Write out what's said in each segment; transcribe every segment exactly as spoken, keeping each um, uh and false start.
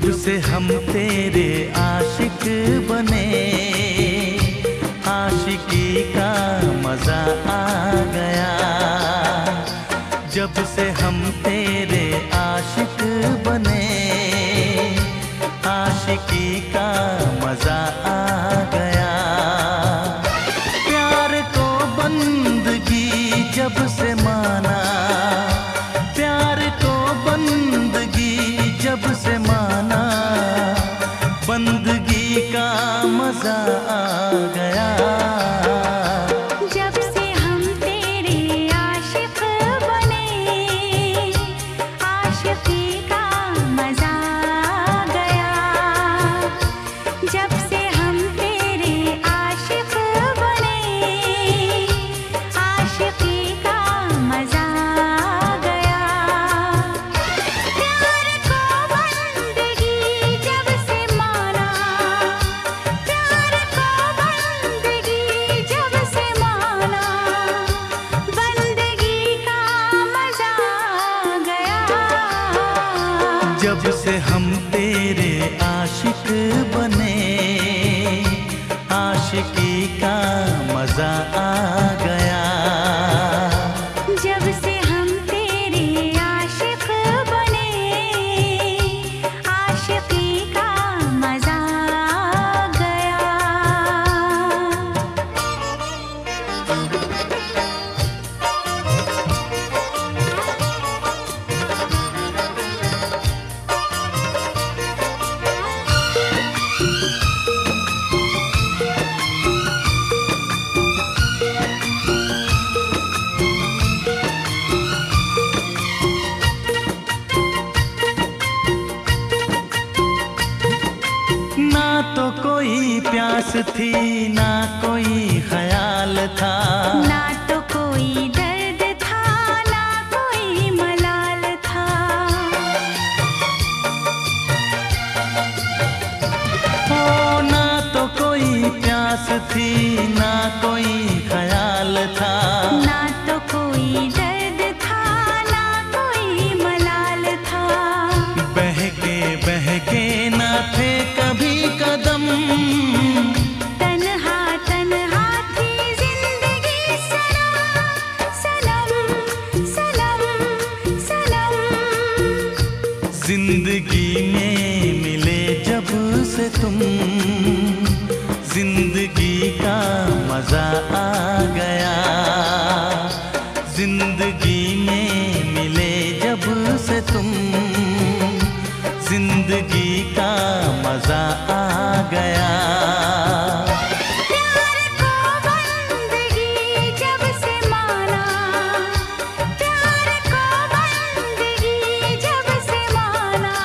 जब से हम तेरे आशिक बने, आशिकी का मजा आ गया। जब से हम तेरे आशिक बने, आशिकी का मजा आ गया। प्यार को बंदगी जब से माना, प्यार को बंदगी जब से माना, बंदगी का मजा आ गया। जब से हम तेरे आशिक बने, आशिकी का मजा आ गया। जब से हम तेरे आशिक बने, आशिकी का मजा आ गया। प्यार को बंदगी जब से माना, प्यार को बंदगी जब से माना, बंदगी का मजा आ गया। जब से हम तेरे आशिक बने, आशिकी का मजा आ गया। जब से हम तेरे आशिक बने, आशिकी का मजा आ गया। ना तो कोई प्यास थी, ना कोई ख्याल था, ना तो कोई दर्द था, ना कोई मलाल था। ओ ना तो कोई प्यास थी, ना कोई ख्याल था, ना तो कोई दर्द था, ना कोई मलाल था। बहके बहके ना थे कभी कदम, तन्हा तन्हा थी जिंदगी सनम, सनम सनम सनम। जिंदगी में मिले जब से तुम, जिंदगी का मजा आ गया। जिंदगी में मिले जब से तुम, जिंदगी का मजा आ गया। प्यार को बंदगी जब से माना, प्यार को बंदगी जब से माना,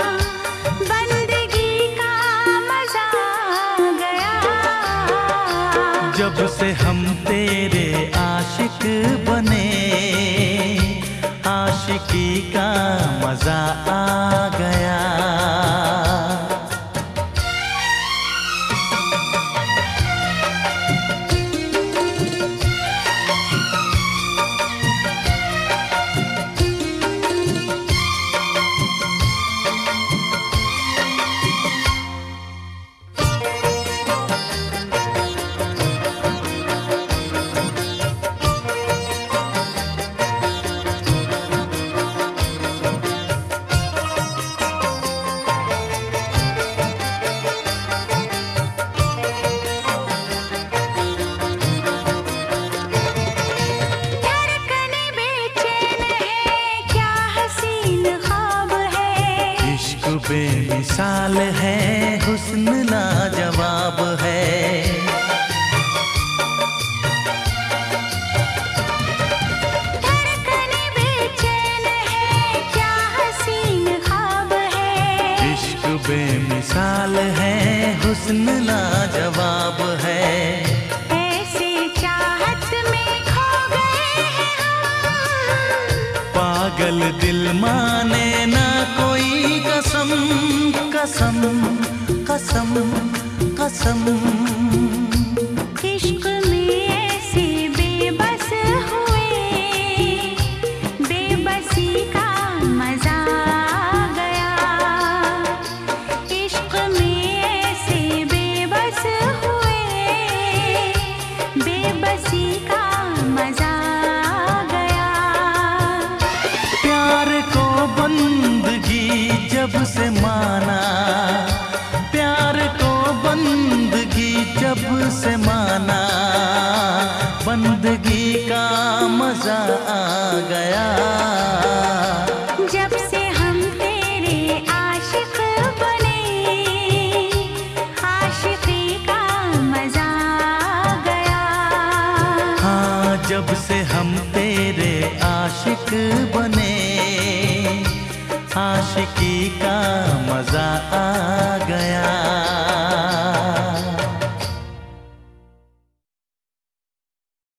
बंदगी का मजा आ गया। जब से हम तेरे आशिक बने, आशिकी का मजा आ गया। धड़कने बेचैन है, क्या हसीन ख्वाब है। इश्क बेमिसाल है, हुस्न लाजवाब है। धड़कने बेचैन है, क्या हसीन ख्वाब है। इश्क बेमिसाल है, हुस्न लाजवाब है। ऐसे चाहत में खो गए हैं हम, पागल दिल माने ना कोई कसम, कसम कसम कसम। इश्क में ऐसे बेबस हुए, बेबसी का मजा आ गया। जब से हम तेरे आशिक बने, आशिकी का मजा आ गया।